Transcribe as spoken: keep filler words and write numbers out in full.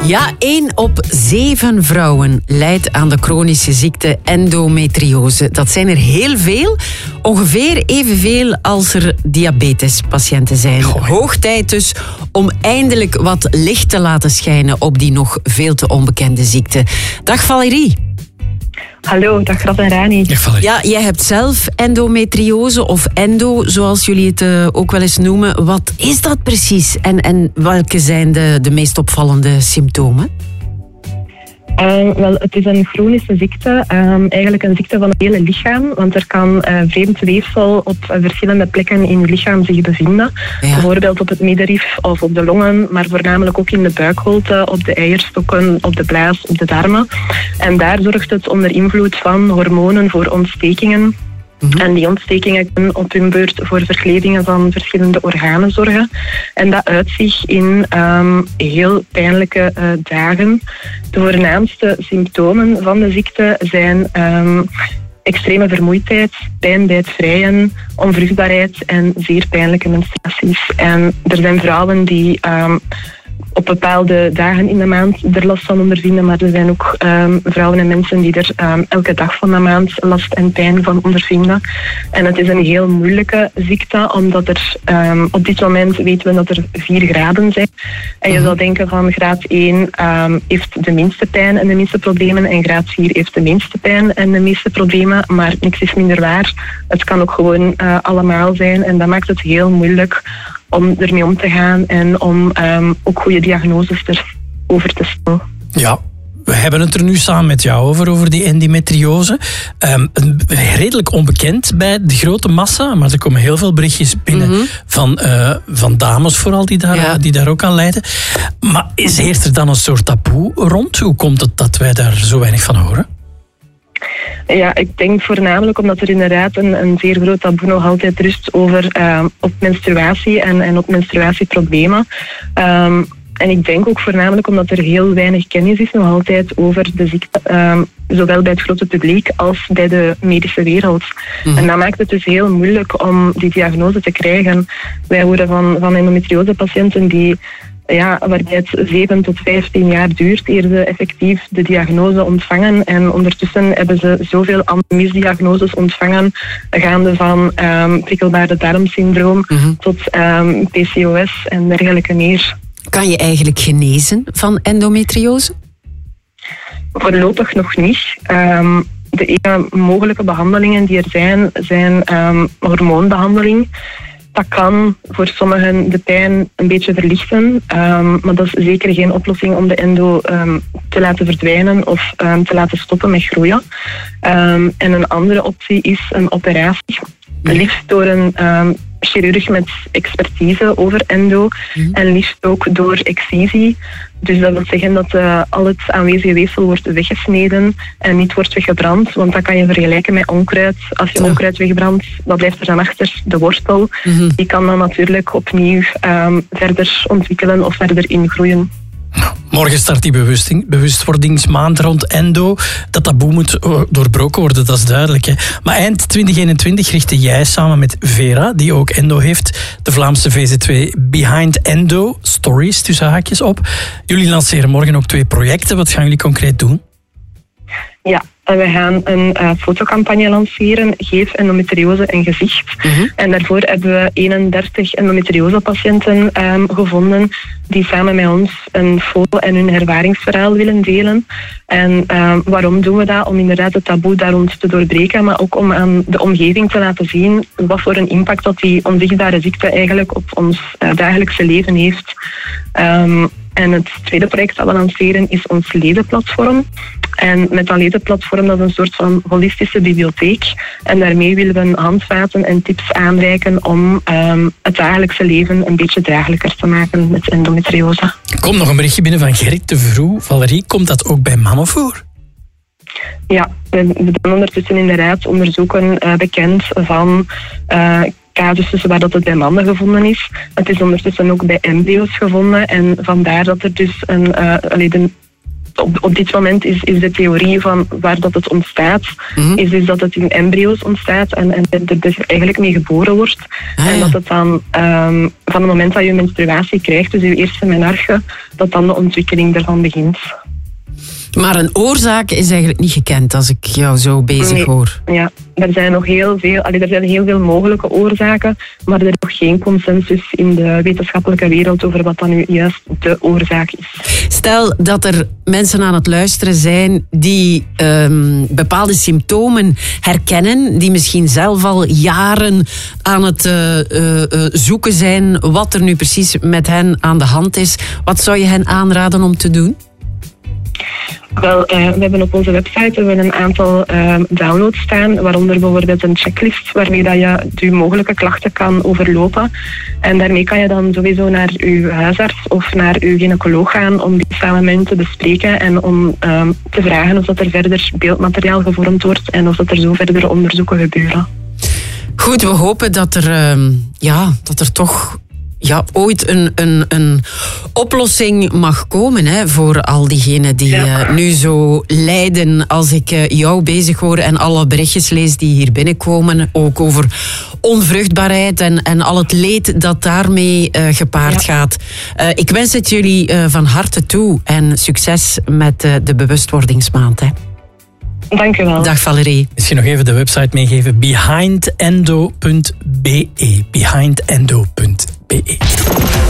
Ja, één op zeven vrouwen lijdt aan de chronische ziekte endometriose. Dat zijn er heel veel. Ongeveer evenveel als er diabetespatiënten zijn. Goh. Hoog tijd dus om eindelijk wat licht te laten schijnen op die nog veel te onbekende ziekte. Dag Valerie. Hallo, dag Rad en Rani. Dag Valerie. Ja, jij hebt zelf endometriose of endo, zoals jullie het uh, ook wel eens noemen. Wat is dat precies en, en welke zijn de, de meest opvallende symptomen? Uh, wel, het is een chronische ziekte, um, eigenlijk een ziekte van het hele lichaam, want er kan uh, vreemd weefsel op uh, verschillende plekken in je lichaam zich bevinden. Ja. Bijvoorbeeld op het middenrif of op de longen, maar voornamelijk ook in de buikholte, op de eierstokken, op de blaas, op de darmen. En daar zorgt het onder invloed van hormonen voor ontstekingen. Mm-hmm. En die ontstekingen kunnen op hun beurt voor verklevingen van verschillende organen zorgen. En dat uit zich in um, heel pijnlijke uh, dagen. De voornaamste symptomen van de ziekte zijn um, extreme vermoeidheid, pijn bij het vrijen, onvruchtbaarheid en zeer pijnlijke menstruaties. En er zijn vrouwen die Um, op bepaalde dagen in de maand er last van ondervinden, maar er zijn ook um, vrouwen en mensen die er um, elke dag van de maand last en pijn van ondervinden. En het is een heel moeilijke ziekte, omdat er um, op dit moment weten we dat er vier graden zijn. En je zou denken van graad één um, heeft de minste pijn en de minste problemen en graad vier heeft de minste pijn en de meeste problemen, maar niks is minder waar. Het kan ook gewoon uh, allemaal zijn en dat maakt het heel moeilijk om ermee om te gaan en om um, ook goede diagnoses erover te stellen. Ja, we hebben het er nu samen met jou over, over die endometriose. Um, redelijk onbekend bij de grote massa, maar er komen heel veel berichtjes binnen mm-hmm. van, uh, van dames vooral die daar, ja. die daar ook aan lijden. Maar is heerst er dan een soort taboe rond? Hoe komt het dat wij daar zo weinig van horen? Ja, ik denk voornamelijk omdat er inderdaad een, een zeer groot taboe nog altijd rust over uh, op menstruatie en, en op menstruatieproblemen. Um, en ik denk ook voornamelijk omdat er heel weinig kennis is nog altijd over de ziekte, um, zowel bij het grote publiek als bij de medische wereld. Mm-hmm. En dat maakt het dus heel moeilijk om die diagnose te krijgen. Wij horen van, van endometriose-patiënten die Ja, waarbij het zeven tot vijftien jaar duurt eer ze effectief de diagnose ontvangen. En ondertussen hebben ze zoveel andere misdiagnoses ontvangen, gaande van um, prikkelbare darmsyndroom mm-hmm. tot um, P C O S en dergelijke meer. Kan je eigenlijk genezen van endometriose? Voorlopig nog niet. Um, de enige mogelijke behandelingen die er zijn, zijn um, hormoonbehandeling. Dat kan voor sommigen de pijn een beetje verlichten, um, maar dat is zeker geen oplossing om de endo um, te laten verdwijnen of um, te laten stoppen met groeien. Um, en een andere optie is een operatie. Liefst door een um, chirurg met expertise over endo mm. en liefst ook door excisie. Dus dat wil zeggen dat uh, al het aanwezige weefsel wordt weggesneden en niet wordt weggebrand. Want dat kan je vergelijken met onkruid. Als je ja. onkruid wegbrandt, wat blijft er dan achter? De wortel. Mm-hmm. Die kan dan natuurlijk opnieuw um, verder ontwikkelen of verder ingroeien. Morgen start die bewustwordingsmaand rond endo. Dat taboe moet doorbroken worden, dat is duidelijk. Hè. Maar eind twintig eenentwintig richtte jij samen met Vera, die ook endo heeft, de Vlaamse V Z W Behind Endo Stories, tussen haakjes op. Jullie lanceren morgen ook twee projecten. Wat gaan jullie concreet doen? Ja, en we gaan een uh, fotocampagne lanceren, Geef endometriose een gezicht. Mm-hmm. En daarvoor hebben we eenendertig endometriose-patiënten um, gevonden die samen met ons een foto en hun ervaringsverhaal willen delen. En um, waarom doen we dat? Om inderdaad het taboe daar rond te doorbreken, maar ook om aan de omgeving te laten zien wat voor een impact dat die onzichtbare ziekte eigenlijk op ons uh, dagelijkse leven heeft. Um, En het tweede project dat we lanceren is ons ledenplatform. En met dat ledenplatform, dat is een soort van holistische bibliotheek. En daarmee willen we handvaten en tips aanreiken om um, het dagelijkse leven een beetje draaglijker te maken met endometriose. Er komt nog een berichtje binnen van Gerrit de Vroe. Valerie, komt dat ook bij mannen voor? Ja, we doen ondertussen inderdaad onderzoeken uh, bekend van Uh, casussen waar dat het bij mannen gevonden is. Het is ondertussen ook bij embryo's gevonden en vandaar dat er dus een, uh, allee, de op, op dit moment is, is de theorie van waar dat het ontstaat, mm-hmm. is, is dat het in embryo's ontstaat en, en er dus eigenlijk mee geboren wordt. Ah, en dat het dan um, van het moment dat je menstruatie krijgt, dus je eerste menarche, dat dan de ontwikkeling ervan begint. Maar een oorzaak is eigenlijk niet gekend als ik jou zo bezig nee, hoor. Ja, er zijn nog heel veel, allee, er zijn heel veel mogelijke oorzaken, maar er is nog geen consensus in de wetenschappelijke wereld over wat dan nu juist de oorzaak is. Stel dat er mensen aan het luisteren zijn die um, bepaalde symptomen herkennen, die misschien zelf al jaren aan het uh, uh, uh, zoeken zijn wat er nu precies met hen aan de hand is. Wat zou je hen aanraden om te doen? Wel, uh, we hebben op onze website hebben we een aantal uh, downloads staan, waaronder bijvoorbeeld een checklist waarmee dat je je mogelijke klachten kan overlopen. En daarmee kan je dan sowieso naar je huisarts of naar je gynaecoloog gaan om die samen met hen te bespreken en om uh, te vragen of dat er verder beeldmateriaal gevormd wordt en of dat er zo verdere onderzoeken gebeuren. Goed, we hopen dat er, uh, ja, dat er toch... Ja, ooit een, een, een oplossing mag komen hè, voor al diegenen die ja. uh, nu zo lijden als ik uh, jou bezig hoor en alle berichtjes lees die hier binnenkomen. Ook over onvruchtbaarheid en, en al het leed dat daarmee uh, gepaard ja. gaat. Uh, ik wens het jullie uh, van harte toe en succes met uh, de bewustwordingsmaand. Hè. Dank u wel. Dag Valerie. Misschien nog even de website meegeven. behind endo punt be. behind endo punt be.